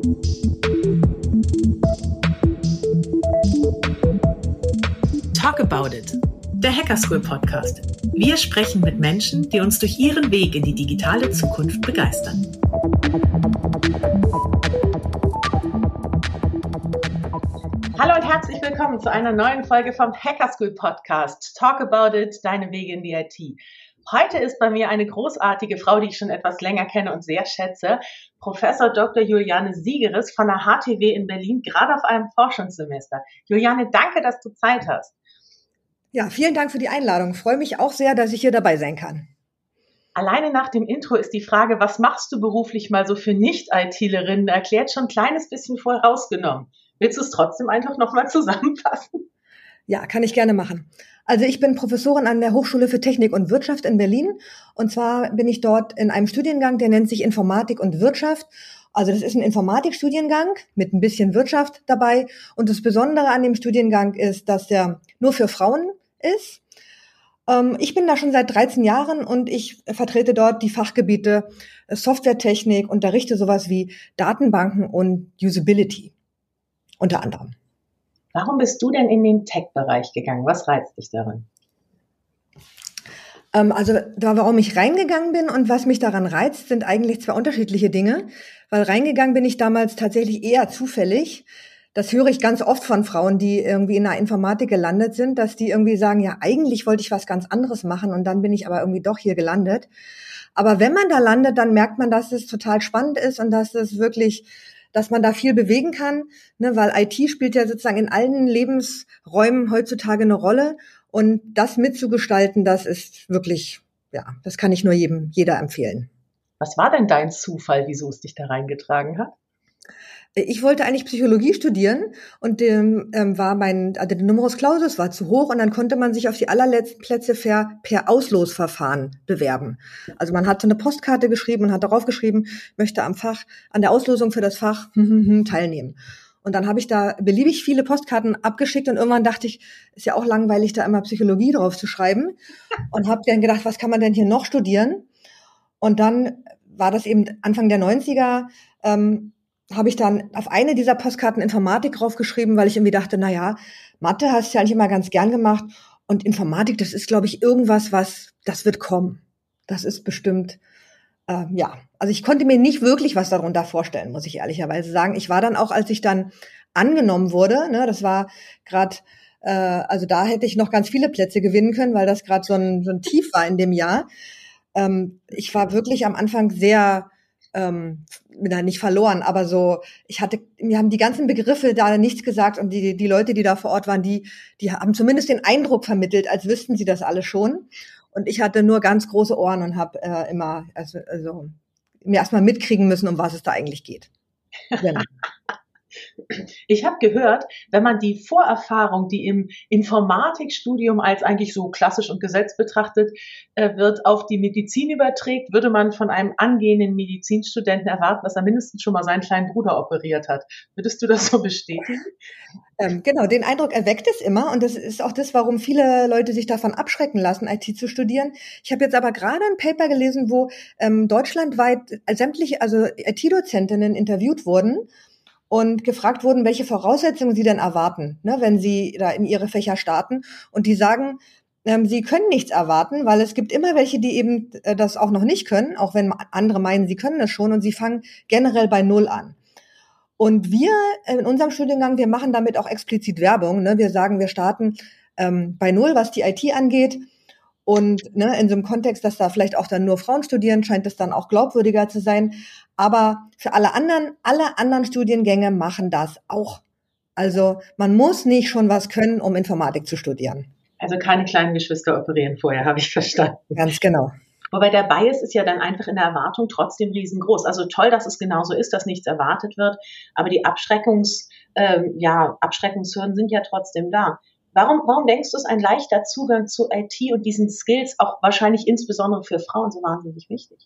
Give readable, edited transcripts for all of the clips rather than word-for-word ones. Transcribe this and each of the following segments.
Talk About It, der Hacker School Podcast. Wir sprechen mit Menschen, die uns durch ihren Weg in die digitale Zukunft begeistern. Hallo und herzlich willkommen zu einer neuen Folge vom Hacker School Podcast. Talk About It, deine Wege in die IT. Heute ist bei mir eine großartige Frau, die ich schon etwas länger kenne und sehr schätze, Professor Dr. Juliane Siegeres von der HTW in Berlin, gerade auf einem Forschungssemester. Juliane, danke, dass du Zeit hast. Ja, vielen Dank für die Einladung. Ich freue mich auch sehr, dass ich hier dabei sein kann. Alleine nach dem Intro ist die Frage, was machst du beruflich mal so für Nicht-ITlerinnen, erklärt, schon ein kleines bisschen vorausgenommen. Willst du es trotzdem einfach nochmal zusammenfassen? Ja, kann ich gerne machen. Also ich bin Professorin an der Hochschule für Technik und Wirtschaft in Berlin. Und zwar bin ich dort in einem Studiengang, der nennt sich Informatik und Wirtschaft. Also das ist ein Informatikstudiengang mit ein bisschen Wirtschaft dabei. Und das Besondere an dem Studiengang ist, dass der nur für Frauen ist. Ich bin da schon seit 13 Jahren und ich vertrete dort die Fachgebiete Softwaretechnik, unterrichte sowas wie Datenbanken und Usability unter anderem. Warum bist du denn in den Tech-Bereich gegangen? Was reizt dich daran? Also warum ich reingegangen bin und was mich daran reizt, sind eigentlich zwei unterschiedliche Dinge. Weil reingegangen bin ich damals tatsächlich eher zufällig. Das höre ich ganz oft von Frauen, die irgendwie in der Informatik gelandet sind, dass die irgendwie sagen, ja, eigentlich wollte ich was ganz anderes machen und dann bin ich aber irgendwie doch hier gelandet. Aber wenn man da landet, dann merkt man, dass es total spannend ist und dass es wirklich, dass man da viel bewegen kann, ne, weil IT spielt ja sozusagen in allen Lebensräumen heutzutage eine Rolle und das mitzugestalten, das ist wirklich, ja, das kann ich nur jeder empfehlen. Was war denn dein Zufall, wieso es dich da reingetragen hat? Ich wollte eigentlich Psychologie studieren und der Numerus Clausus war zu hoch und dann konnte man sich auf die allerletzten Plätze per Auslosverfahren bewerben. Also man hatte eine Postkarte geschrieben und hat darauf geschrieben, möchte an der Auslosung für das Fach teilnehmen. Und dann habe ich da beliebig viele Postkarten abgeschickt und irgendwann dachte ich, ist ja auch langweilig, da immer Psychologie drauf zu schreiben und habe dann gedacht, was kann man denn hier noch studieren? Und dann war das eben Anfang der 90er, habe ich dann auf eine dieser Postkarten Informatik draufgeschrieben, weil ich irgendwie dachte, naja, Mathe hast du ja eigentlich immer ganz gern gemacht und Informatik, das ist, glaube ich, irgendwas, das wird kommen. Das ist bestimmt, ja. Also ich konnte mir nicht wirklich was darunter vorstellen, muss ich ehrlicherweise sagen. Ich war dann auch, als ich dann angenommen wurde, ne, das war gerade, also da hätte ich noch ganz viele Plätze gewinnen können, weil das gerade so ein Tief war in dem Jahr. Ich war wirklich am Anfang sehr nicht verloren, aber so, mir haben die ganzen Begriffe da nichts gesagt und die Leute, die da vor Ort waren, die haben zumindest den Eindruck vermittelt, als wüssten sie das alle schon. Und ich hatte nur ganz große Ohren und habe immer mir erstmal mitkriegen müssen, um was es da eigentlich geht. Genau. Ich habe gehört, wenn man die Vorerfahrung, die im Informatikstudium als eigentlich so klassisch und gesetzt betrachtet wird, auf die Medizin überträgt, würde man von einem angehenden Medizinstudenten erwarten, dass er mindestens schon mal seinen kleinen Bruder operiert hat. Würdest du das so bestätigen? Genau, den Eindruck erweckt es immer und das ist auch das, warum viele Leute sich davon abschrecken lassen, IT zu studieren. Ich habe jetzt aber gerade ein Paper gelesen, wo deutschlandweit sämtliche, also IT-Dozentinnen interviewt wurden und gefragt wurden, welche Voraussetzungen sie denn erwarten, ne, wenn sie da in ihre Fächer starten. Und die sagen, sie können nichts erwarten, weil es gibt immer welche, die eben das auch noch nicht können, auch wenn andere meinen, sie können das schon und sie fangen generell bei Null an. Und wir in unserem Studiengang, wir machen damit auch explizit Werbung. Ne? Wir sagen, wir starten bei Null, was die IT angeht. Und ne, in so einem Kontext, dass da vielleicht auch dann nur Frauen studieren, scheint es dann auch glaubwürdiger zu sein. Aber für alle anderen Studiengänge machen das auch. Also man muss nicht schon was können, um Informatik zu studieren. Also keine kleinen Geschwister operieren vorher, habe ich verstanden. Ganz genau. Wobei der Bias ist ja dann einfach in der Erwartung trotzdem riesengroß. Also toll, dass es genauso ist, dass nichts erwartet wird, aber die Abschreckungshürden sind ja trotzdem da. Warum denkst du, ist ein leichter Zugang zu IT und diesen Skills auch wahrscheinlich insbesondere für Frauen so wahnsinnig wichtig?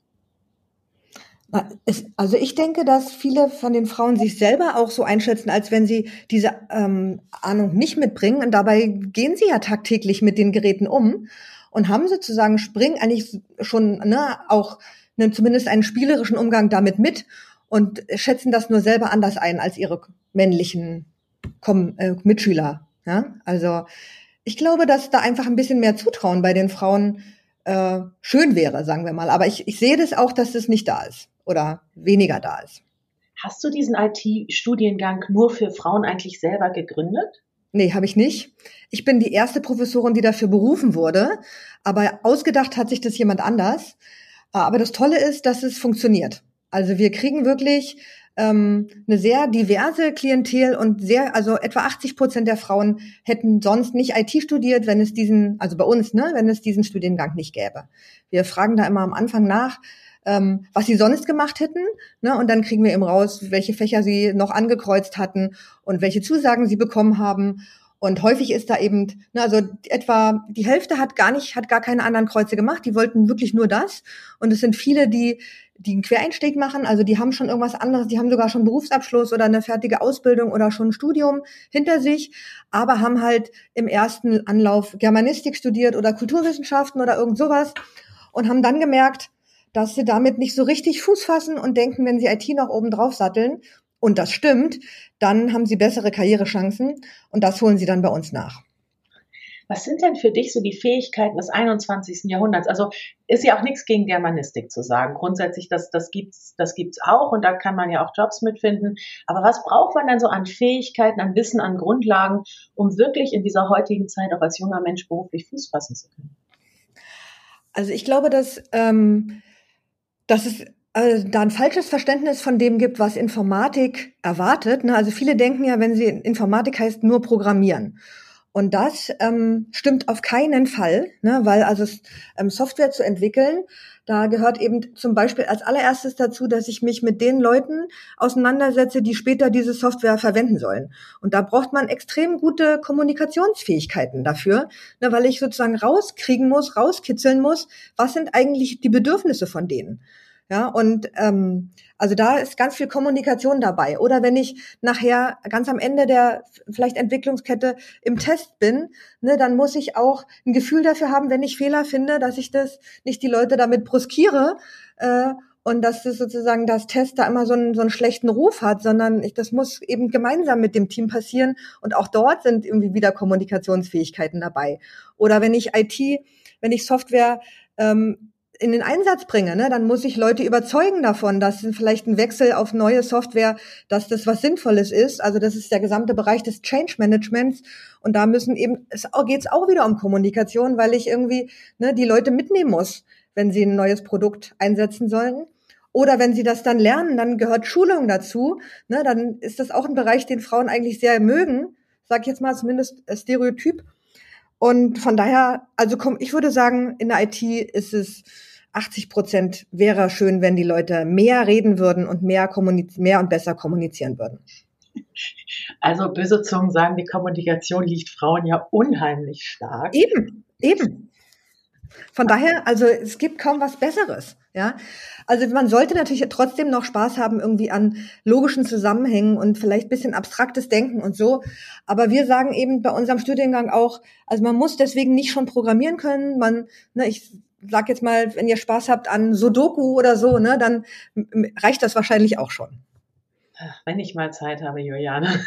Also ich denke, dass viele von den Frauen sich selber auch so einschätzen, als wenn sie diese Ahnung nicht mitbringen. Und dabei gehen sie ja tagtäglich mit den Geräten um und haben sozusagen, springen eigentlich schon auch zumindest einen spielerischen Umgang damit mit. und schätzen das nur selber anders ein als ihre männlichen Mitschüler. Ja? Also ich glaube, dass da einfach ein bisschen mehr Zutrauen bei den Frauen schön wäre, sagen wir mal. Aber ich sehe das auch, dass das nicht da ist oder weniger da ist. Hast du diesen IT-Studiengang nur für Frauen eigentlich selber gegründet? Nee, habe ich nicht. Ich bin die erste Professorin, die dafür berufen wurde, aber ausgedacht hat sich das jemand anders. Aber das Tolle ist, dass es funktioniert. Also wir kriegen wirklich eine sehr diverse Klientel und also etwa 80% der Frauen hätten sonst nicht IT studiert, wenn es also bei uns, ne, wenn es diesen Studiengang nicht gäbe. Wir fragen da immer am Anfang nach, was sie sonst gemacht hätten, ne, und dann kriegen wir eben raus, welche Fächer sie noch angekreuzt hatten und welche Zusagen sie bekommen haben. Und häufig ist da eben, ne, also etwa die Hälfte hat gar keine anderen Kreuze gemacht, die wollten wirklich nur das. Und es sind viele, die einen Quereinstieg machen, also die haben schon irgendwas anderes, die haben sogar schon Berufsabschluss oder eine fertige Ausbildung oder schon ein Studium hinter sich, aber haben halt im ersten Anlauf Germanistik studiert oder Kulturwissenschaften oder irgend sowas und haben dann gemerkt, dass sie damit nicht so richtig Fuß fassen und denken, wenn sie IT noch oben drauf satteln, und das stimmt, dann haben sie bessere Karrierechancen und das holen sie dann bei uns nach. Was sind denn für dich so die Fähigkeiten des 21. Jahrhunderts? Also ist ja auch nichts gegen Germanistik zu sagen. Grundsätzlich, das gibt's auch und da kann man ja auch Jobs mitfinden. Aber was braucht man denn so an Fähigkeiten, an Wissen, an Grundlagen, um wirklich in dieser heutigen Zeit auch als junger Mensch beruflich Fuß fassen zu können? Also ich glaube, dass es da ein falsches Verständnis von dem gibt, was Informatik erwartet. Ne? Also viele denken ja, wenn sie Informatik heißt, nur programmieren. Und das stimmt auf keinen Fall, ne? Weil also Software zu entwickeln, da gehört eben zum Beispiel als allererstes dazu, dass ich mich mit den Leuten auseinandersetze, die später diese Software verwenden sollen. Und da braucht man extrem gute Kommunikationsfähigkeiten dafür, ne? Weil ich sozusagen rauskitzeln muss, was sind eigentlich die Bedürfnisse von denen. Ja, und also da ist ganz viel Kommunikation dabei. Oder wenn ich nachher ganz am Ende der vielleicht Entwicklungskette im Test bin, ne, dann muss ich auch ein Gefühl dafür haben, wenn ich Fehler finde, dass ich das nicht die Leute damit bruskiere und dass das sozusagen das Test da immer so einen schlechten Ruf hat, sondern das muss eben gemeinsam mit dem Team passieren. Und auch dort sind irgendwie wieder Kommunikationsfähigkeiten dabei. Oder wenn ich Software in den Einsatz bringe, ne, dann muss ich Leute überzeugen davon, dass vielleicht ein Wechsel auf neue Software, dass das was Sinnvolles ist. Also das ist der gesamte Bereich des Change Managements. Und da geht's auch wieder um Kommunikation, weil ich irgendwie die Leute mitnehmen muss, wenn sie ein neues Produkt einsetzen sollen. Oder wenn sie das dann lernen, dann gehört Schulung dazu. Ne, dann ist das auch ein Bereich, den Frauen eigentlich sehr mögen. Sag ich jetzt mal zumindest Stereotyp. Und von daher, also ich würde sagen, in der IT ist es 80% wäre schön, wenn die Leute mehr reden würden und mehr und besser kommunizieren würden. Also böse Zungen sagen, die Kommunikation liegt Frauen ja unheimlich stark. Eben. Von daher, also es gibt kaum was Besseres, ja. Also man sollte natürlich trotzdem noch Spaß haben irgendwie an logischen Zusammenhängen und vielleicht ein bisschen abstraktes Denken und so. Aber wir sagen eben bei unserem Studiengang auch, also man muss deswegen nicht schon programmieren können. Ich sag jetzt mal, wenn ihr Spaß habt an Sudoku oder so, ne, dann reicht das wahrscheinlich auch schon. Wenn ich mal Zeit habe, Juliane.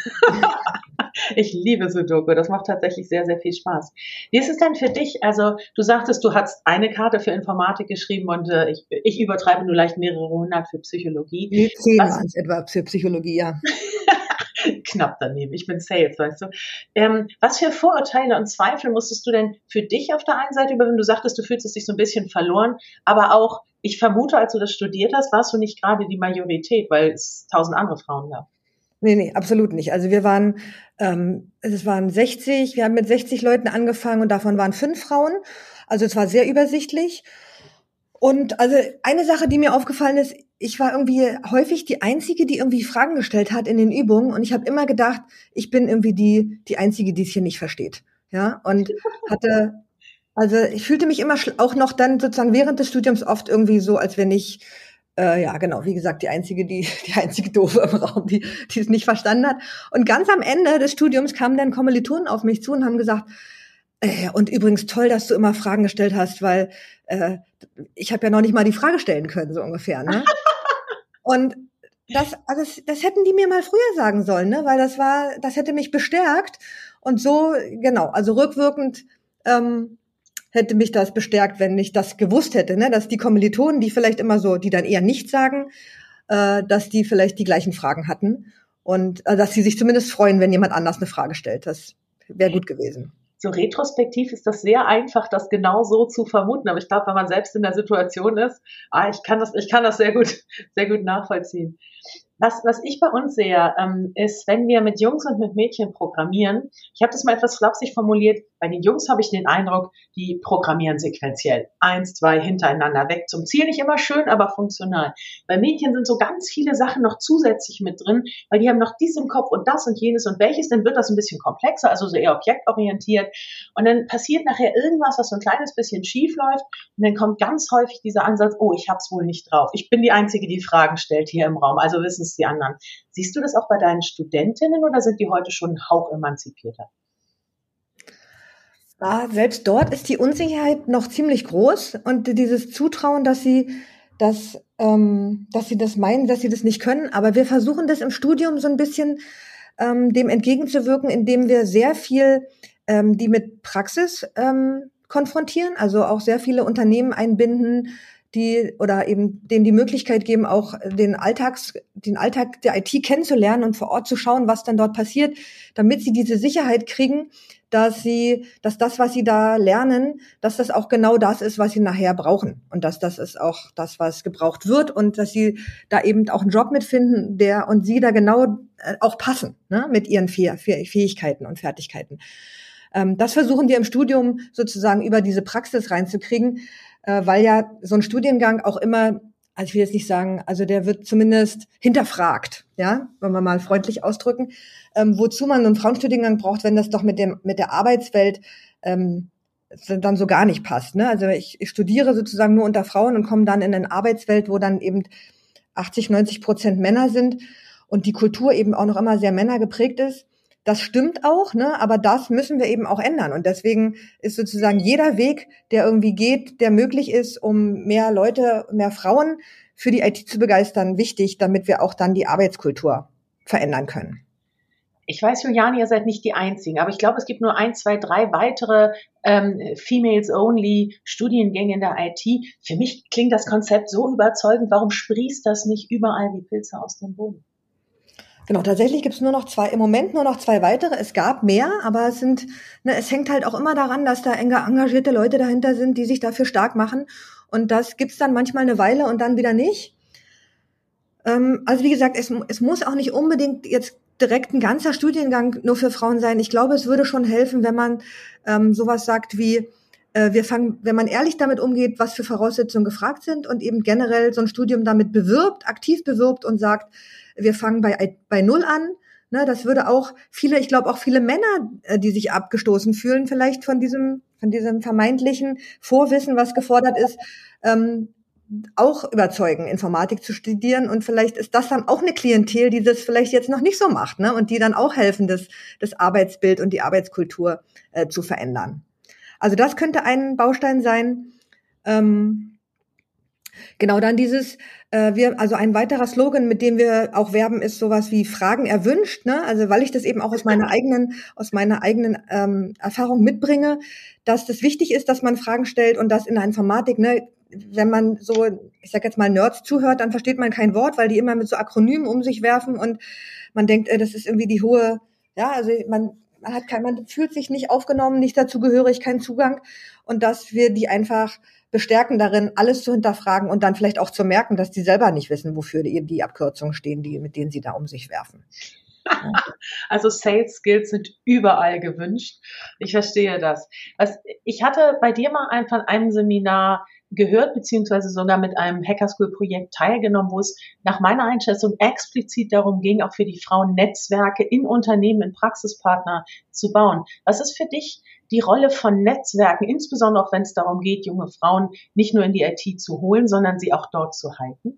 Ich liebe Sudoku, das macht tatsächlich sehr, sehr viel Spaß. Wie ist es denn für dich? Also du sagtest, du hast eine Karte für Informatik geschrieben und ich übertreibe nur leicht mehrere hundert für Psychologie. Nee, 10 waren es etwa für Psychologie, ja. Knapp daneben. Ich bin Sales, weißt du. Was für Vorurteile und Zweifel musstest du denn für dich auf der einen Seite überwinden? Du sagtest, du fühlst dich so ein bisschen verloren, aber auch, ich vermute, als du das studiert hast, warst du nicht gerade die Majorität, weil es 1000 andere Frauen gab. Nee, absolut nicht. Also es waren 60, wir haben mit 60 Leuten angefangen und davon waren 5 Frauen. Also es war sehr übersichtlich. Und also eine Sache, die mir aufgefallen ist, ich war irgendwie häufig die Einzige, die irgendwie Fragen gestellt hat in den Übungen. Und ich habe immer gedacht, ich bin irgendwie die Einzige, die es hier nicht versteht. Ja, und also ich fühlte mich immer auch noch dann sozusagen während des Studiums oft irgendwie so, als wenn ich ja, genau, wie gesagt, die einzige Doofe im Raum, die es nicht verstanden hat. Und ganz am Ende des Studiums kamen dann Kommilitonen auf mich zu und haben gesagt, und übrigens toll, dass du immer Fragen gestellt hast, weil ich habe ja noch nicht mal die Frage stellen können, so ungefähr. Ne? Und das hätten die mir mal früher sagen sollen, ne? Weil das hätte mich bestärkt. Und so, genau, also rückwirkend hätte mich das bestärkt, wenn ich das gewusst hätte, ne? Dass die Kommilitonen, die vielleicht immer so, die dann eher nichts sagen, dass die vielleicht die gleichen Fragen hatten und dass sie sich zumindest freuen, wenn jemand anders eine Frage stellt. Das wäre gut gewesen. So retrospektiv ist das sehr einfach, das genau so zu vermuten. Aber ich glaube, wenn man selbst in der Situation ist, ich kann das sehr gut nachvollziehen. Was ich bei uns sehe, ist, wenn wir mit Jungs und mit Mädchen programmieren, ich habe das mal etwas flapsig formuliert, bei den Jungs habe ich den Eindruck, die programmieren sequenziell. 1, 2 hintereinander weg zum Ziel. Nicht immer schön, aber funktional. Bei Mädchen sind so ganz viele Sachen noch zusätzlich mit drin, weil die haben noch dies im Kopf und das und jenes und welches, dann wird das ein bisschen komplexer, also so eher objektorientiert. Und dann passiert nachher irgendwas, was so ein kleines bisschen schief läuft und dann kommt ganz häufig dieser Ansatz, oh, ich hab's wohl nicht drauf. Ich bin die Einzige, die Fragen stellt hier im Raum, also wissen es die anderen. Siehst du das auch bei deinen Studentinnen oder sind die heute schon einen Hauch emanzipierter? Ja, selbst dort ist die Unsicherheit noch ziemlich groß und dieses Zutrauen, dass sie das meinen, dass sie das nicht können. Aber wir versuchen das im Studium so ein bisschen dem entgegenzuwirken, indem wir sehr viel die mit Praxis konfrontieren, also auch sehr viele Unternehmen einbinden, die oder eben denen die Möglichkeit geben, auch den Alltag der IT kennenzulernen und vor Ort zu schauen, was dann dort passiert, damit sie diese Sicherheit kriegen, dass das, was sie da lernen, dass das auch genau das ist, was sie nachher brauchen und dass das ist auch das, was gebraucht wird und dass sie da eben auch einen Job mitfinden, und sie da genau auch passen, ne, mit ihren Fähigkeiten und Fertigkeiten. Das versuchen wir im Studium sozusagen über diese Praxis reinzukriegen, weil ja so ein Studiengang auch immer, also ich will jetzt nicht sagen, also der wird zumindest hinterfragt, ja, wenn wir mal freundlich ausdrücken, wozu man einen Frauenstudiengang braucht, wenn das doch mit der Arbeitswelt dann so gar nicht passt, ne? Also ich studiere sozusagen nur unter Frauen und komme dann in eine Arbeitswelt, wo dann eben 80-90% Männer sind und die Kultur eben auch noch immer sehr männergeprägt ist. Das stimmt auch, ne? Aber das müssen wir eben auch ändern. Und deswegen ist sozusagen jeder Weg, der irgendwie geht, der möglich ist, um mehr Leute, mehr Frauen für die IT zu begeistern, wichtig, damit wir auch dann die Arbeitskultur verändern können. Ich weiß, Juliane, ihr seid nicht die Einzigen, aber ich glaube, es gibt nur 1, 2, 3 weitere Females-Only-Studiengänge in der IT. Für mich klingt das Konzept so überzeugend. Warum sprießt das nicht überall wie Pilze aus dem Boden? Genau, tatsächlich gibt's im Moment nur noch 2 weitere. Es gab mehr, aber es hängt halt auch immer daran, dass da engagierte Leute dahinter sind, die sich dafür stark machen. Und das gibt's dann manchmal eine Weile und dann wieder nicht. Also wie gesagt, es muss auch nicht unbedingt jetzt direkt ein ganzer Studiengang nur für Frauen sein. Ich glaube, es würde schon helfen, wenn man sowas sagt wie, wenn man ehrlich damit umgeht, was für Voraussetzungen gefragt sind und eben generell so ein Studium damit aktiv bewirbt und sagt, wir fangen bei Null an. Ne, das würde auch ich glaube auch viele Männer, die sich abgestoßen fühlen, vielleicht von diesem vermeintlichen Vorwissen, was gefordert ist, auch überzeugen, Informatik zu studieren. Und vielleicht ist das dann auch eine Klientel, die das vielleicht jetzt noch nicht so macht, ne, und die dann auch helfen, das Arbeitsbild und die Arbeitskultur zu verändern. Also das könnte ein Baustein sein. Genau, dann also ein weiterer Slogan, mit dem wir auch werben, ist sowas wie Fragen erwünscht, ne? Also weil ich das eben auch aus meiner eigenen Erfahrung mitbringe, dass das wichtig ist, dass man Fragen stellt und dass in der Informatik, ne, wenn man so, ich sag jetzt mal Nerds zuhört, dann versteht man kein Wort, weil die immer mit so Akronymen um sich werfen und man denkt, das ist irgendwie die hohe, ja, also man fühlt sich nicht aufgenommen, nicht dazugehörig, keinen Zugang und dass wir die einfach bestärken darin, alles zu hinterfragen und dann vielleicht auch zu merken, dass die selber nicht wissen, wofür die Abkürzungen stehen, mit denen sie da um sich werfen. Also Sales Skills sind überall gewünscht. Ich verstehe das. Ich hatte bei dir mal von einem Seminar gehört, beziehungsweise sogar mit einem Hackerschool-Projekt teilgenommen, wo es nach meiner Einschätzung explizit darum ging, auch für die Frauen Netzwerke in Unternehmen, in Praxispartner zu bauen. Was ist für dich die Rolle von Netzwerken, insbesondere auch wenn es darum geht, junge Frauen nicht nur in die IT zu holen, sondern sie auch dort zu halten?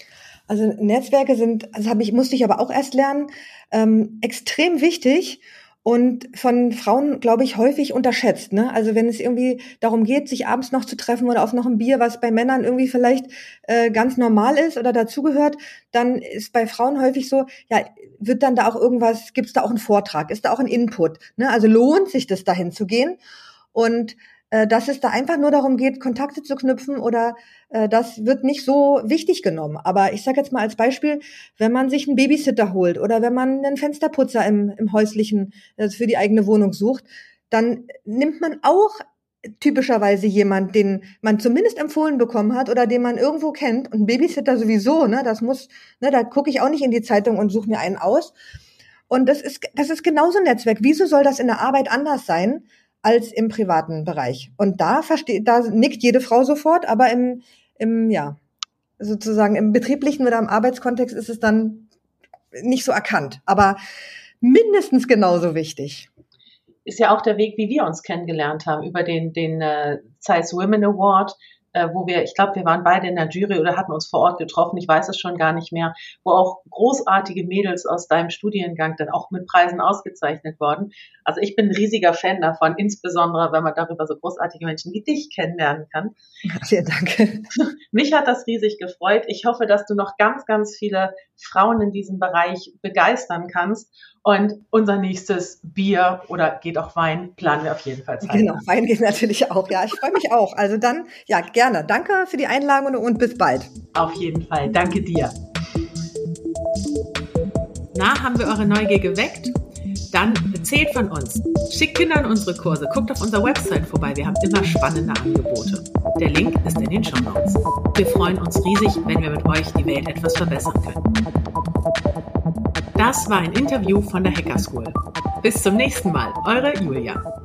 Also Netzwerke musste ich aber auch erst lernen, extrem wichtig. und von Frauen, glaube ich, häufig unterschätzt, ne? Also wenn es irgendwie darum geht, sich abends noch zu treffen oder auf noch ein Bier, was bei Männern irgendwie vielleicht ganz normal ist oder dazugehört, dann ist bei Frauen häufig so, ja, wird dann da auch irgendwas, gibt's da auch einen Vortrag, ist da auch ein Input, ne? Also lohnt sich das, dahin zu gehen? Und dass es da einfach nur darum geht, Kontakte zu knüpfen oder das wird nicht so wichtig genommen. Aber ich sage jetzt mal als Beispiel, wenn man sich einen Babysitter holt oder wenn man einen Fensterputzer im häuslichen für die eigene Wohnung sucht, dann nimmt man auch typischerweise jemand, den man zumindest empfohlen bekommen hat oder den man irgendwo kennt. Und ein Babysitter sowieso, ne, das muss, ne, da gucke ich auch nicht in die Zeitung und suche mir einen aus. Und das ist genauso ein Netzwerk. Wieso soll das in der Arbeit anders sein als im privaten Bereich? Und da nickt jede Frau sofort, aber sozusagen im betrieblichen oder im Arbeitskontext ist es dann nicht so erkannt. Aber mindestens genauso wichtig. Ist ja auch der Weg, wie wir uns kennengelernt haben, über den Zeiss Women Award, wo ich glaube, wir waren beide in der Jury oder hatten uns vor Ort getroffen, ich weiß es schon gar nicht mehr, wo auch großartige Mädels aus deinem Studiengang dann auch mit Preisen ausgezeichnet wurden. Also ich bin ein riesiger Fan davon, insbesondere wenn man darüber so großartige Menschen wie dich kennenlernen kann. Vielen Dank. Mich hat das riesig gefreut. Ich hoffe, dass du noch ganz, ganz viele Frauen in diesem Bereich begeistern kannst. Und unser nächstes Bier oder geht auch Wein, planen wir auf jeden Fall Zeit. Genau, Wein geht natürlich auch. Ja, ich freue mich auch. Also dann, ja, gerne. Danke für die Einladung und bis bald. Auf jeden Fall. Danke dir. Na, haben wir eure Neugier geweckt? Dann erzählt von uns. Schickt Kinder in unsere Kurse. Guckt auf unserer Website vorbei. Wir haben immer spannende Angebote. Der Link ist in den Shownotes. Wir freuen uns riesig, wenn wir mit euch die Welt etwas verbessern können. Das war ein Interview von der Hacker School. Bis zum nächsten Mal. Eure Julia.